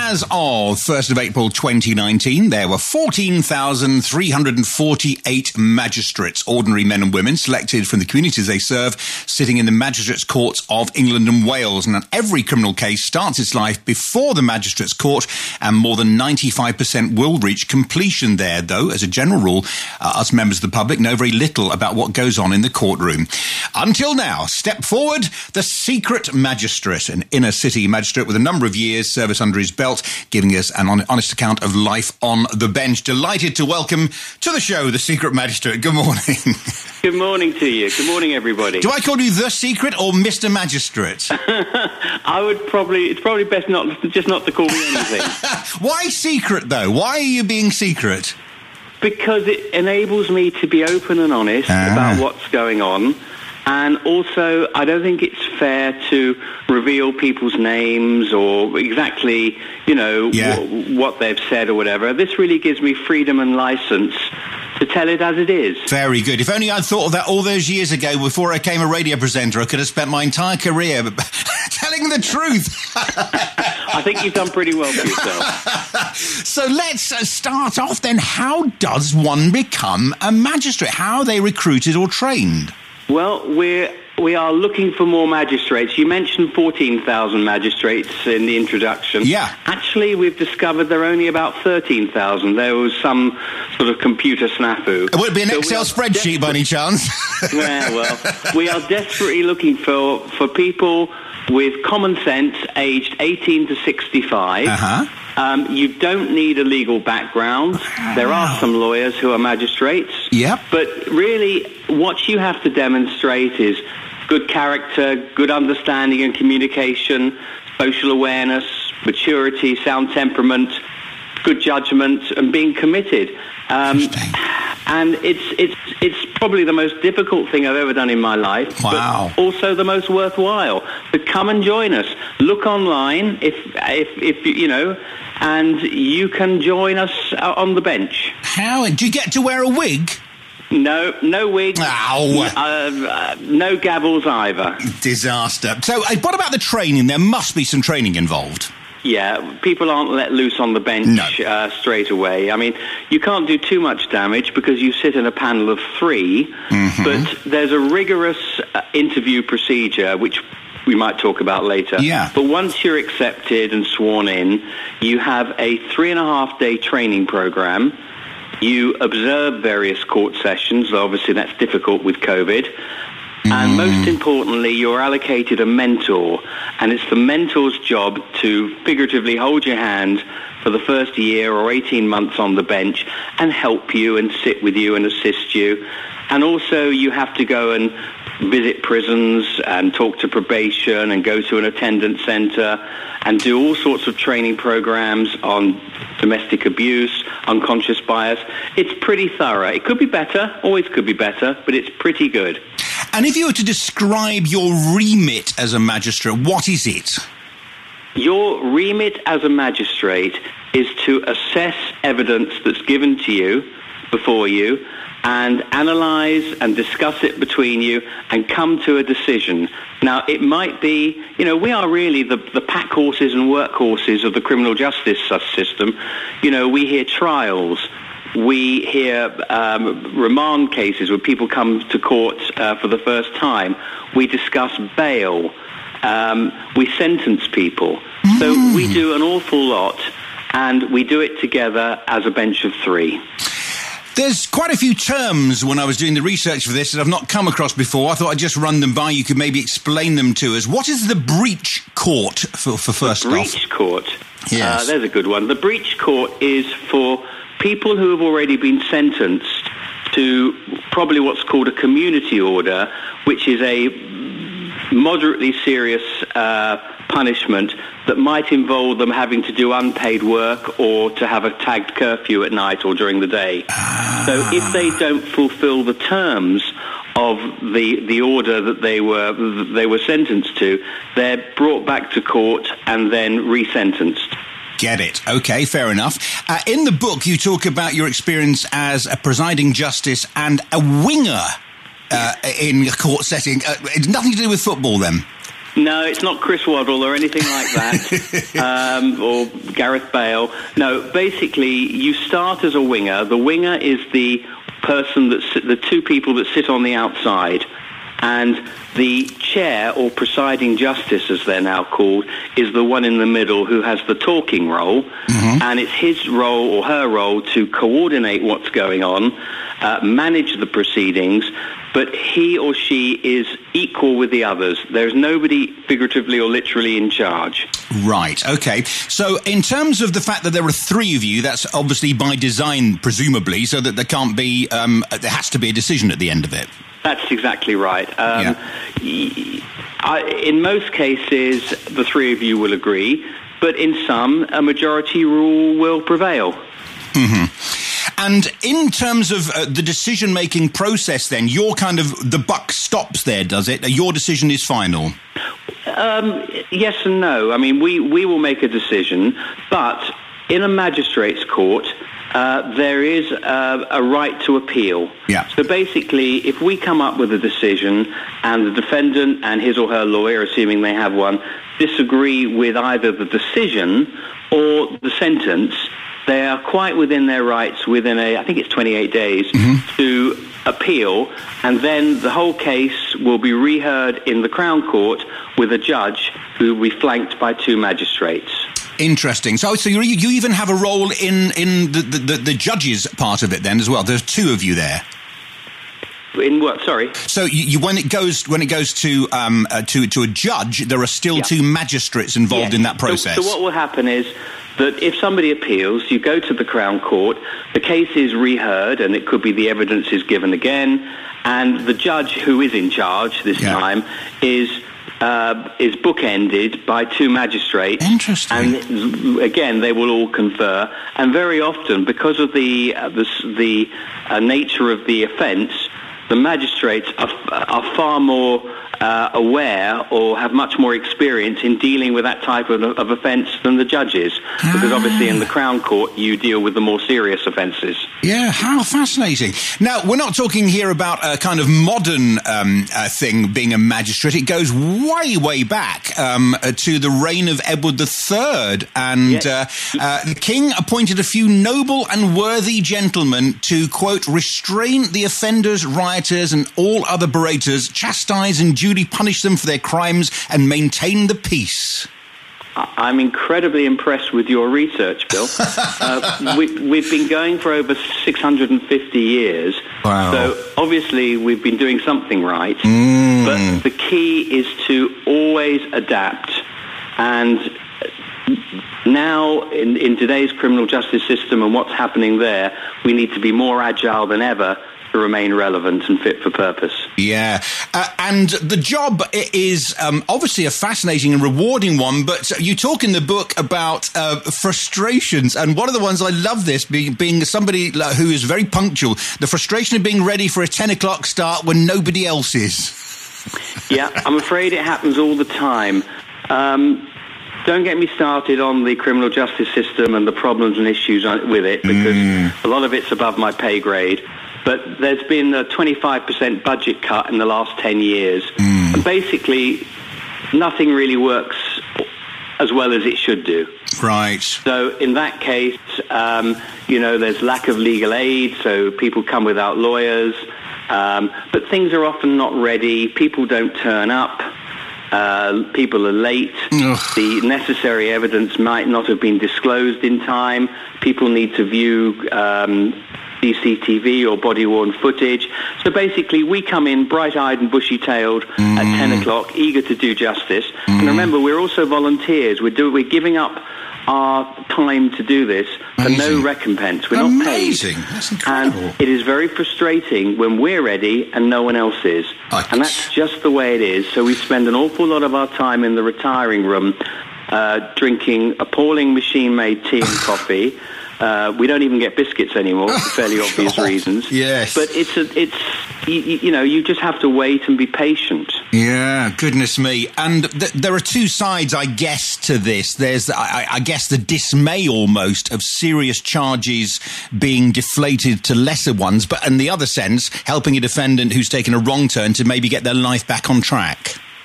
As of 1st of April 2019, there were 14,348 magistrates, ordinary men and women, selected from the communities they serve, sitting in the magistrates' courts of England and Wales. And every criminal case starts its life before the magistrates' court, and more than 95% will reach completion there, though, as a general rule, us members of the public know very little about what goes on in the courtroom. Until now, step forward, the secret magistrate, an inner city magistrate with a number of years service under his belt, giving us an honest account of life on the bench. Delighted to welcome to the show the secret magistrate. Good morning. Good morning to you. Good morning, everybody. Do I call you the secret or Mr. Magistrate? It's probably best not to call me anything. Why secret, though? Why are you being secret? Because it enables me to be open and honest about what's going on. And also, I don't think it's fair to reveal people's names or exactly, what they've said or whatever. This really gives me freedom and license to tell it as it is. Very good. If only I'd thought of that all those years ago before I became a radio presenter, I could have spent my entire career telling the truth. I think you've done pretty well for yourself. So let's start off then. How does one become a magistrate? How are they recruited or trained? Well, we are looking for more magistrates. You mentioned 14,000 magistrates in the introduction. Yeah. Actually, we've discovered there are only about 13,000. There was some sort of computer snafu. Would it be an Excel spreadsheet by any chance? well, we are desperately looking for people with common sense, aged 18 to 65. You don't need a legal background. There are some lawyers who are magistrates. Yep. But really, what you have to demonstrate is good character, good understanding and communication, social awareness, maturity, sound temperament, good judgment, and being committed. And it's probably the most difficult thing I've ever done in my life. Wow. But also the most worthwhile. So come and join us. Look online if and you can join us on the bench. How? Do you get to wear a wig? No wig. Ow. No gavels either. Disaster. So what about the training? There must be some training involved. Yeah, people aren't let loose on the bench straight away. I mean, you can't do too much damage because you sit in a panel of 3, but there's a rigorous interview procedure, which we might talk about later. Yeah. But once you're accepted and sworn in, you have a 3.5-day training program. You observe various court sessions. Obviously, that's difficult with COVID. And most importantly, you're allocated a mentor, and it's the mentor's job to figuratively hold your hand for the first year or 18 months on the bench and help you and sit with you and assist you. And also you have to go and visit prisons and talk to probation and go to an attendance centre and do all sorts of training programs on domestic abuse, unconscious bias. It's pretty thorough. It could be better, always could be better, but it's pretty good. And if you were to describe your remit as a magistrate, what is it? Your remit as a magistrate is to assess evidence that's given to you, before you, and analyse and discuss it between you and come to a decision. Now, it might be, we are really the pack horses and workhorses of the criminal justice system. We hear trials. We hear remand cases where people come to court for the first time. We discuss bail. We sentence people. So we do an awful lot, and we do it together as a bench of 3. There's quite a few terms when I was doing the research for this that I've not come across before. I thought I'd just run them by. You could maybe explain them to us. What is the breach court for first off? Breach court? Yes. There's a good one. The breach court is for people who have already been sentenced to probably what's called a community order, which is a moderately serious punishment that might involve them having to do unpaid work or to have a tagged curfew at night or during the day. So if they don't fulfill the terms of the order that they were sentenced to, they're brought back to court and then resentenced. Get it. Okay, fair enough. In the book, you talk about your experience as a presiding justice and a winger in a court setting. It's nothing to do with football, then? No, it's not Chris Waddle or anything like that, or Gareth Bale. No, basically, you start as a winger. The winger is the person the two people that sit on the outside, and the chair, or presiding justice as they're now called, is the one in the middle who has the talking role, and it's his role or her role to coordinate what's going on, manage the proceedings, but he or she is equal with the others. There's nobody figuratively or literally in charge. Right, okay. So in terms of the fact that there are three of you, that's obviously by design, presumably, so that there can't be, there has to be a decision at the end of it. That's exactly right. In most cases, the three of you will agree, but in some, a majority rule will prevail. And in terms of the decision-making process, then, the buck stops there, does it? Your decision is final? Yes and no. I mean, we will make a decision, but in a magistrate's court, there is a right to appeal. Yeah. So basically, if we come up with a decision and the defendant and his or her lawyer, assuming they have one, disagree with either the decision or the sentence, they are quite within their rights within I think it's 28 days, to appeal, and then the whole case will be reheard in the Crown Court with a judge who will be flanked by two magistrates. Interesting. So you even have a role in the judges part of it then as well. There's two of you there. In what? Sorry. So when it goes to a judge, there are still two magistrates involved in that process. So what will happen is that if somebody appeals, you go to the Crown Court, the case is reheard, and it could be the evidence is given again, and the judge who is in charge this time is bookended by two magistrates. Interesting. And again, they will all confer. And very often, because of the nature of the offence, the magistrates are far more aware or have much more experience in dealing with that type of offence than the judges. Because obviously in the Crown Court you deal with the more serious offences. Yeah, how fascinating. Now, we're not talking here about a kind of modern thing, being a magistrate. It goes way, way back to the reign of Edward III. And the king appointed a few noble and worthy gentlemen to, quote, restrain the offenders, rioters, and all other berators, chastise and duly punish them for their crimes, and maintain the peace. I'm incredibly impressed with your research, Bill. We've been going for over 650 years. Wow. So obviously we've been doing something right. But the key is to always adapt. And now in today's criminal justice system and what's happening there, we need to be more agile than ever to remain relevant and fit for purpose. Yeah. And the job is obviously a fascinating and rewarding one, but you talk in the book about frustrations, and one of the ones I love this, being somebody who is very punctual, the frustration of being ready for a 10 o'clock start when nobody else is. Yeah, I'm afraid it happens all the time. Don't get me started on the criminal justice system and the problems and issues with it, because a lot of it's above my pay grade. But there's been a 25% budget cut in the last 10 years. And basically, nothing really works as well as it should do. Right. So in that case, there's lack of legal aid, so people come without lawyers. But things are often not ready. People don't turn up. People are late. The necessary evidence might not have been disclosed in time. People need to view CCTV or body-worn footage. So basically, we come in bright-eyed and bushy-tailed at 10 o'clock, eager to do justice. And remember, we're also volunteers. We're giving up our time to do this for no recompense. We're not paid. That's incredible. And it is very frustrating when we're ready and no one else is. And that's just the way it is. So we spend an awful lot of our time in the retiring room drinking appalling machine-made tea and coffee. We don't even get biscuits anymore for fairly obvious reasons. Yes. But you just have to wait and be patient. Yeah, goodness me. And there are two sides, I guess, to this. There's, I guess, the dismay almost of serious charges being deflated to lesser ones, but in the other sense, helping a defendant who's taken a wrong turn to maybe get their life back on track.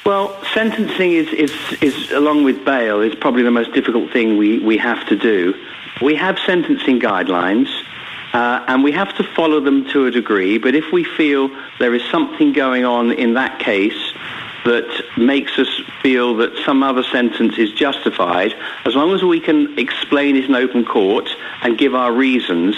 Well, sentencing is along with bail, is probably the most difficult thing we have to do. We have sentencing guidelines, and we have to follow them to a degree, but if we feel there is something going on in that case that makes us feel that some other sentence is justified, as long as we can explain it in open court and give our reasons,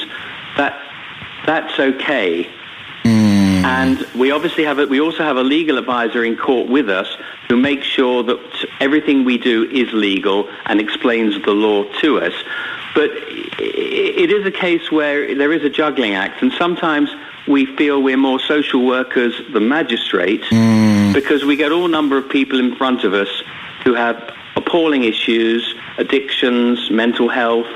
that's okay. And we obviously we also have a legal advisor in court with us who makes sure that everything we do is legal and explains the law to us. But it is a case where there is a juggling act, and sometimes we feel we're more social workers than magistrates because we get all number of people in front of us who have appalling issues, addictions, mental health,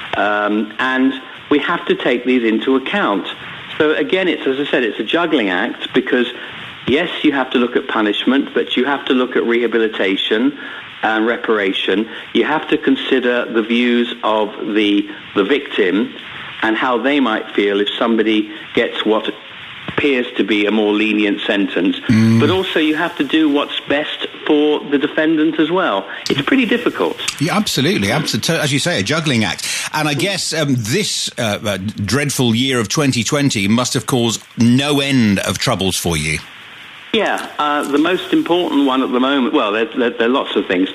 and we have to take these into account. So again, as I said, it's a juggling act because, yes, you have to look at punishment, but you have to look at rehabilitation and reparation. You have to consider the views of the victim and how they might feel if somebody gets what appears to be a more lenient sentence. But also you have to do what's best for the defendant as well. It's pretty difficult. Yeah, absolutely. As you say, a juggling act. And I guess this dreadful year of 2020 must have caused no end of troubles for you. Yeah, the most important one at the moment, well, there are lots of things.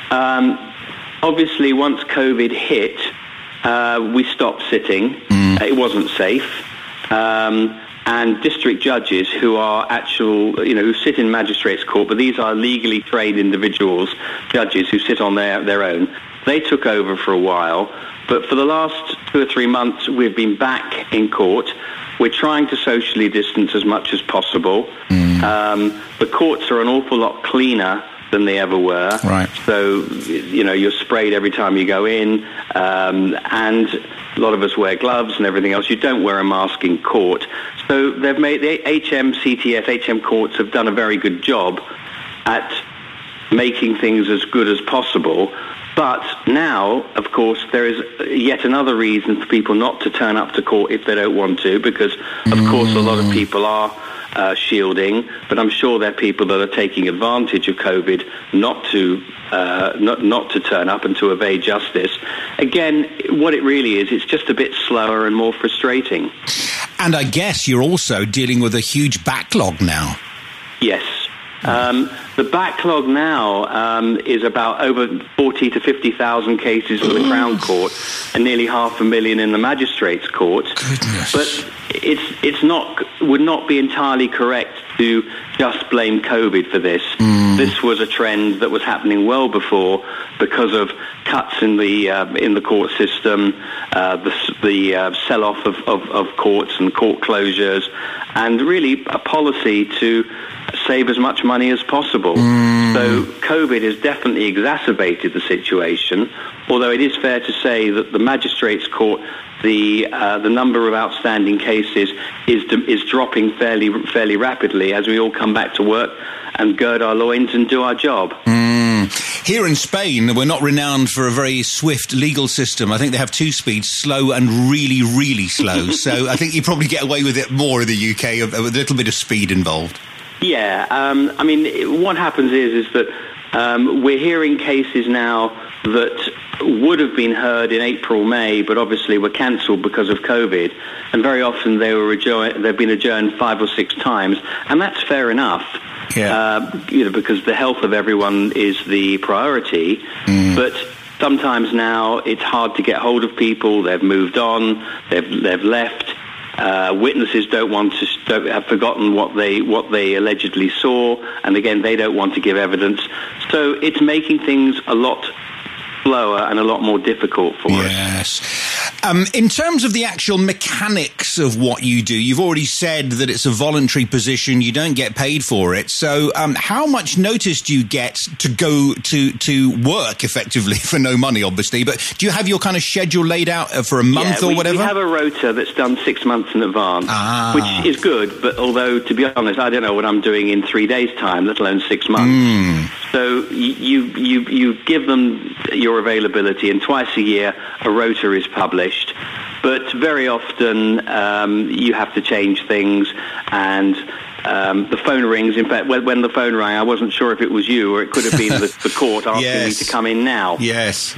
Obviously, once COVID hit, we stopped sitting. It wasn't safe. And district judges who are who sit in magistrates' court, but these are legally trained individuals, judges who sit on their own, they took over for a while. But for the last 2 or 3 months, we've been back in court. We're trying to socially distance as much as possible. The courts are an awful lot cleaner than they ever were. Right. So, you're sprayed every time you go in, and a lot of us wear gloves and everything else. You don't wear a mask in court. So they've made the HM courts have done a very good job at making things as good as possible. But now, of course, there is yet another reason for people not to turn up to court if they don't want to, because, of course, a lot of people are shielding, but I'm sure there are people that are taking advantage of COVID not to turn up and to evade justice. Again, what it really is, it's just a bit slower and more frustrating. And I guess you're also dealing with a huge backlog now. Yes. The backlog now is about over 40 to 50,000 cases for the Crown Court and nearly 500,000 in the Magistrates' Court. Goodness. But would not be entirely correct to just blame COVID for this. This was a trend that was happening well before because of cuts in the court system, the sell-off of courts and court closures, and really a policy to save as much money as possible. So COVID has definitely exacerbated the situation, although it is fair to say that the Magistrates' Court, the number of outstanding cases is dropping fairly rapidly as we all come back to work and gird our loins and do our job. Here in Spain, we're not renowned for a very swift legal system. I think they have 2 speeds, slow and really, really slow. So I think you probably get away with it more in the UK, with a little bit of speed involved. Yeah, what happens is that we're hearing cases now that would have been heard in April, May, but obviously were cancelled because of COVID. And very often they've been adjourned 5 or 6 times, and that's fair enough. Yeah. Because the health of everyone is the priority. But sometimes now it's hard to get hold of people. They've moved on. They've left. Witnesses don't have forgotten what they allegedly saw, and again they don't want to give evidence. So it's making things a lot slower and a lot more difficult for us. Yes. In terms of the actual mechanics of what you do, you've already said that it's a voluntary position, you don't get paid for it. So how much notice do you get to go to work effectively for no money, obviously? But do you have your kind of schedule laid out for a month or whatever? We have a rota that's done 6 months in advance, which is good. But although, to be honest, I don't know what I'm doing in 3 days' time, let alone 6 months. So you give them your availability, and twice a year a rota is published. But very often you have to change things, and the phone rings. In fact, when the phone rang, I wasn't sure if it was you or it could have been the court asking me to come in now. Yes.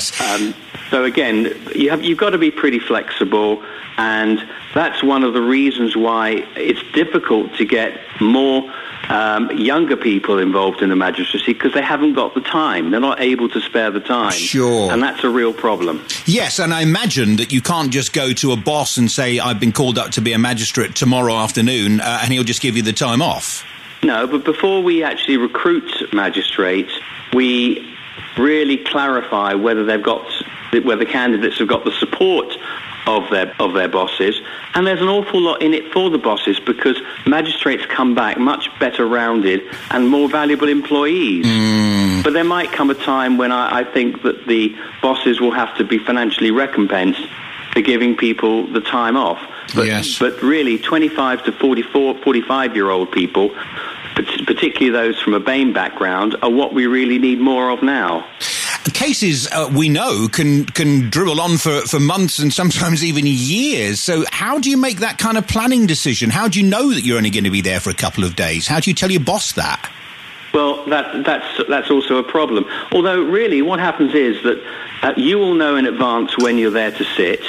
So again, you've got to be pretty flexible, and that's one of the reasons why it's difficult to get more younger people involved in the magistracy, because they haven't got the time. They're not able to spare the time. Sure. And that's a real problem. Yes, and I imagine that you can't just go to a boss and say, I've been called up to be a magistrate tomorrow afternoon, and he'll just give you the time off. No, but before we actually recruit magistrates, we really clarify whether candidates have got the support of their bosses, and there's an awful lot in it for the bosses, because magistrates come back much better rounded and more valuable employees. But there might come a time when I think that the bosses will have to be financially recompensed for giving people the time off. But really, 25 to 45-year-old people, particularly those from a BAME background, are what we really need more of now. Cases, we know, can dribble on for months and sometimes even years. So how do you make that kind of planning decision? How do you know that you're only going to be there for a couple of days? How do you tell your boss that? Well, that's also a problem. Although, really, what happens is that you will know in advance when you're there to sit.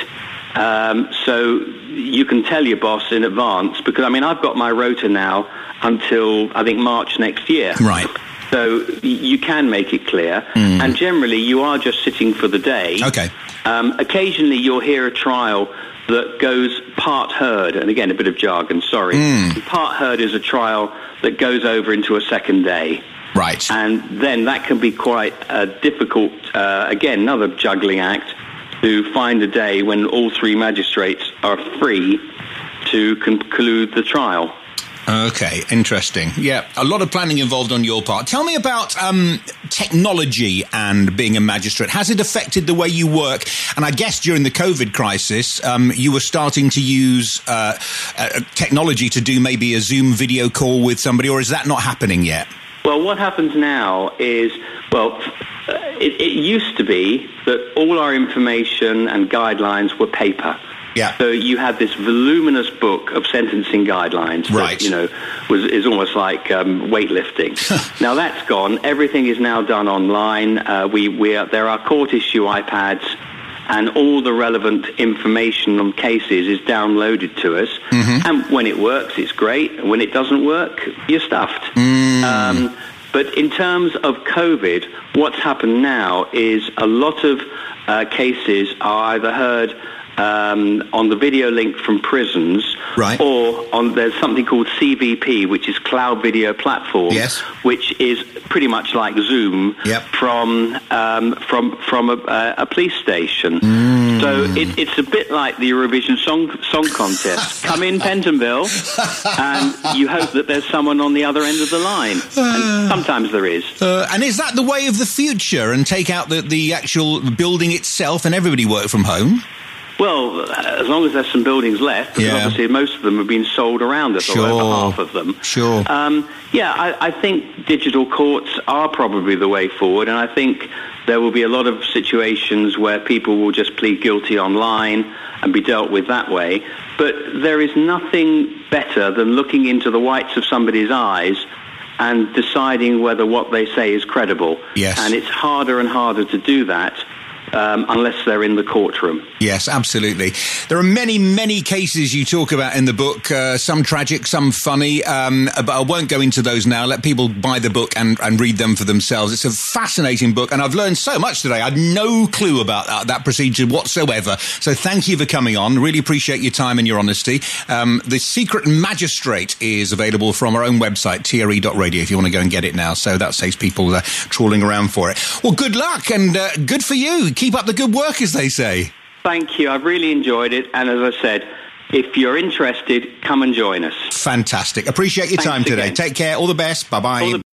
So you can tell your boss in advance, because, I've got my rota now until, I think, March next year. Right. So you can make it clear, and generally you are just sitting for the day. Okay. Occasionally you'll hear a trial that goes part heard, and again, a bit of jargon, sorry. Part heard is a trial that goes over into a second day. Right. And then that can be quite difficult, again, another juggling act, to find a day when all three magistrates are free to conclude the trial. Okay, interesting. Yeah, a lot of planning involved on your part. Tell me about technology and being a magistrate. Has it affected the way you work? And I guess during the COVID crisis, you were starting to use technology to do maybe a Zoom video call with somebody, or is that not happening yet? Well, what happens now is, it used to be that all our information and guidelines were paper. Yeah. So you had this voluminous book of sentencing guidelines right. that, is almost like weightlifting. Now that's gone. Everything is now done online. There are court issue iPads, and all the relevant information on cases is downloaded to us. And when it works, it's great. When it doesn't work, you're stuffed. But in terms of COVID, what's happened now is a lot of cases are either heard on the video link from prisons, right. or there's something called CVP, which is Cloud Video Platform, yes. which is pretty much like Zoom yep. from a police station. So it's a bit like the Eurovision Song Contest. Come in Pentonville, and you hope that there's someone on the other end of the line. And sometimes there is. And is that the way of the future, and take out the actual building itself and everybody work from home? Well, as long as there's some buildings left, because obviously most of them have been sold around us, or over half of them. Sure. I think digital courts are probably the way forward, and I think there will be a lot of situations where people will just plead guilty online and be dealt with that way. But there is nothing better than looking into the whites of somebody's eyes and deciding whether what they say is credible. Yes. And it's harder and harder to do that. Unless they're in the courtroom. Yes, absolutely. There are many, many cases you talk about in the book, some tragic, some funny, but I won't go into those now. Let people buy the book and read them for themselves. It's a fascinating book, and I've learned so much today. I had no clue about that procedure whatsoever. So thank you for coming on. Really appreciate your time and your honesty. The Secret Magistrate is available from our own website, tre.radio, if you want to go and get it now. So that saves people trawling around for it. Well, good luck, and good for you. Keep up the good work, as they say. Thank you. I've really enjoyed it. And as I said, if you're interested, come and join us. Fantastic. Appreciate your time today. Take care. All the best. Bye-bye.